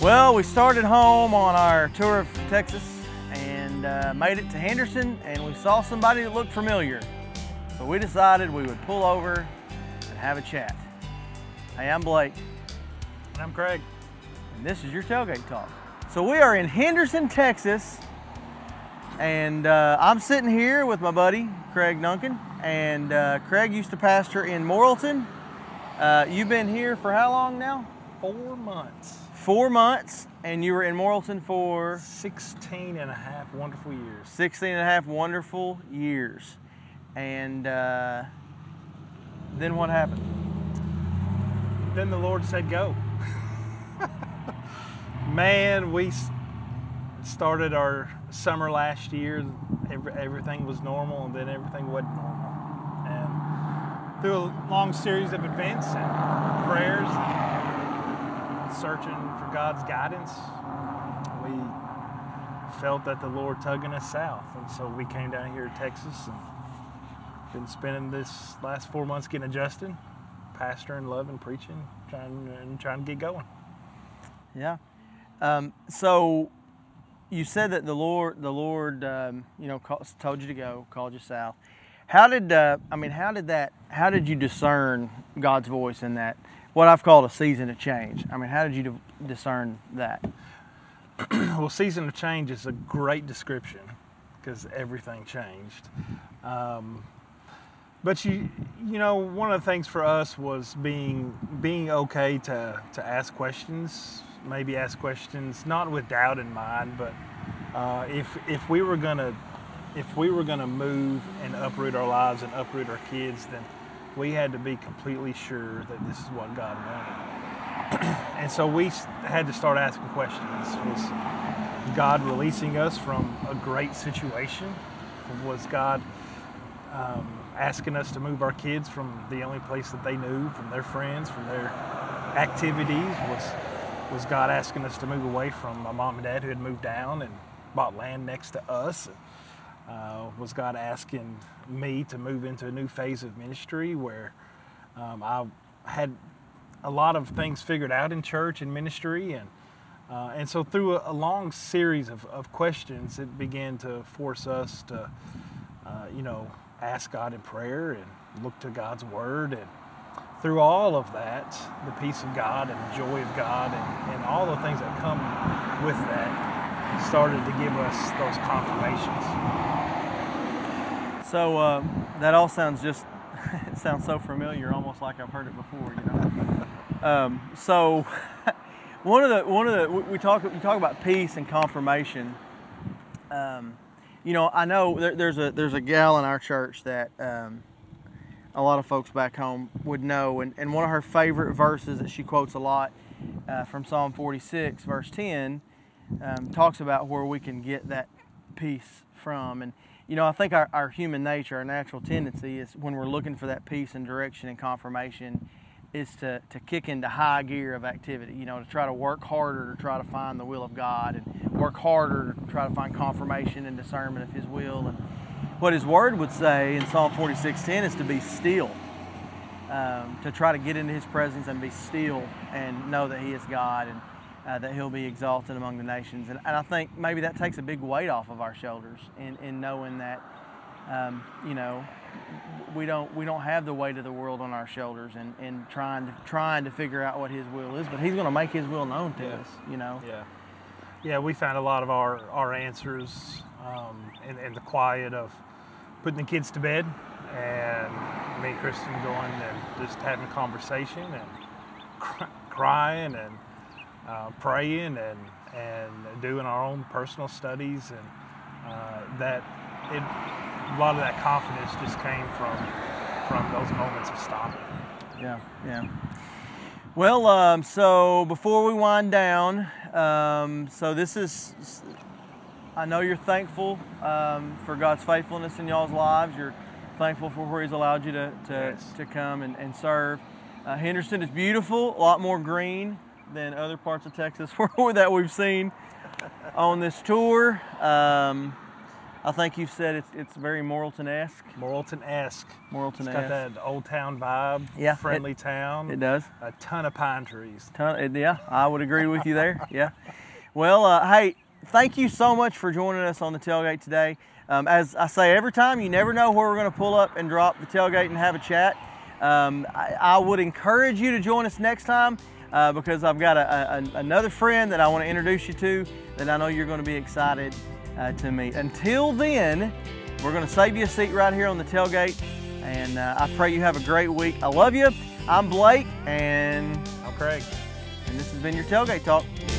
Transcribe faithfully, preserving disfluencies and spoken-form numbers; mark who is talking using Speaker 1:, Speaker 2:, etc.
Speaker 1: Well, we started home on our tour of Texas and uh, made it to Henderson, and we saw somebody that looked familiar. So we decided we would pull over and have a chat. Hey, I'm Blake.
Speaker 2: And I'm Craig.
Speaker 1: And this is your Tailgate Talk. So we are in Henderson, Texas, and uh, I'm sitting here with my buddy, Craig Duncan, and uh, Craig used to pastor in Morrilton. Uh, you've been here for how long now?
Speaker 2: Four months.
Speaker 1: Four months, and you were in Morrilton for?
Speaker 2: sixteen and a half wonderful years.
Speaker 1: sixteen and a half wonderful years. And uh, then what happened?
Speaker 2: Then the Lord said, go. Man, we started our summer last year. Every, everything was normal, and then everything wasn't normal. And through a long series of events and prayers and searching for God's guidance, we felt that the Lord tugging us south. And so we came down here to Texas and been spending this last four months getting adjusted, pastoring, loving, preaching, trying and trying to get going.
Speaker 1: Yeah. Um, so you said that the Lord, the Lord, um, you know, call, told you to go, called you south. How did, uh, I mean, how did that, how did you discern God's voice in that, what I've called a season of change? I mean, how did you discern that?
Speaker 2: Well, season of change is a great description because everything changed. Um, but you, you know, one of the things for us was being being okay to to ask questions. Maybe ask questions not with doubt in mind, but uh, if if we were gonna if we were gonna move and uproot our lives and uproot our kids, then we had to be completely sure that this is what God wanted. And so we had to start asking questions. Was God releasing us from a great situation? Was God um, asking us to move our kids from the only place that they knew, from their friends, from their activities? Was was God asking us to move away from my mom and dad who had moved down and bought land next to us? Uh, was God asking me to move into a new phase of ministry where um, I had a lot of things figured out in church and ministry, and uh, and so through a, a long series of, of questions, it began to force us to, uh, you know, ask God in prayer and look to God's Word, and through all of that, the peace of God and the joy of God and, and all the things that come with that started to give us those confirmations.
Speaker 1: So uh, that all sounds just, it sounds so familiar, almost like I've heard it before, you know. um, so one of the, one of the, we talk, we talk about peace and confirmation. Um, you know, I know there, there's a, there's a gal in our church that um, a lot of folks back home would know, and, and one of her favorite verses that she quotes a lot uh, from Psalm forty-six, verse ten, um, talks about where we can get that peace from. And you know, I think our, our human nature, our natural tendency is when we're looking for that peace and direction and confirmation is to, to kick into high gear of activity, you know, to try to work harder to try to find the will of God and work harder to try to find confirmation and discernment of His will. And what His Word would say in Psalm forty-six ten is to be still, um, to try to get into His presence and be still and know that He is God and Uh, that He'll be exalted among the nations. And, and I think maybe that takes a big weight off of our shoulders in, in knowing that, um, you know, we don't we don't have the weight of the world on our shoulders and, and trying to trying to figure out what His will is, but He's going to make His will known to
Speaker 2: Yeah.
Speaker 1: us, you know.
Speaker 2: Yeah, yeah. We found a lot of our, our answers um, in, in the quiet of putting the kids to bed and me and Kristen going and just having a conversation and cry, crying and Uh, praying and and doing our own personal studies, and uh, that it a lot of that confidence just came from from those moments of stopping.
Speaker 1: Yeah, yeah. Well, um, so before we wind down, um, so this is, I know you're thankful um, for God's faithfulness in y'all's lives. You're thankful for where He's allowed you to to,
Speaker 2: Yes.
Speaker 1: to come and, and serve. Uh, Henderson is beautiful, a lot more green than other parts of Texas that we've seen on this tour. Um, I think you've said it's it's very Morrilton-esque.
Speaker 2: Morrilton-esque.
Speaker 1: Morrilton-esque.
Speaker 2: It's got that old town vibe.
Speaker 1: Yeah,
Speaker 2: Friendly
Speaker 1: it,
Speaker 2: town.
Speaker 1: It does.
Speaker 2: A ton of pine trees.
Speaker 1: Ton, yeah, I would agree with you there. Yeah. Well, uh, hey, thank you so much for joining us on the tailgate today. Um, as I say every time, you never know where we're going to pull up and drop the tailgate and have a chat. Um, I, I would encourage you to join us next time uh, because I've got a, a, another friend that I want to introduce you to that I know you're going to be excited uh, to meet. Until then, we're going to save you a seat right here on the tailgate, and uh, I pray you have a great week. I love you. I'm Blake, and
Speaker 2: I'm Craig.
Speaker 1: And this has been your Tailgate Talk.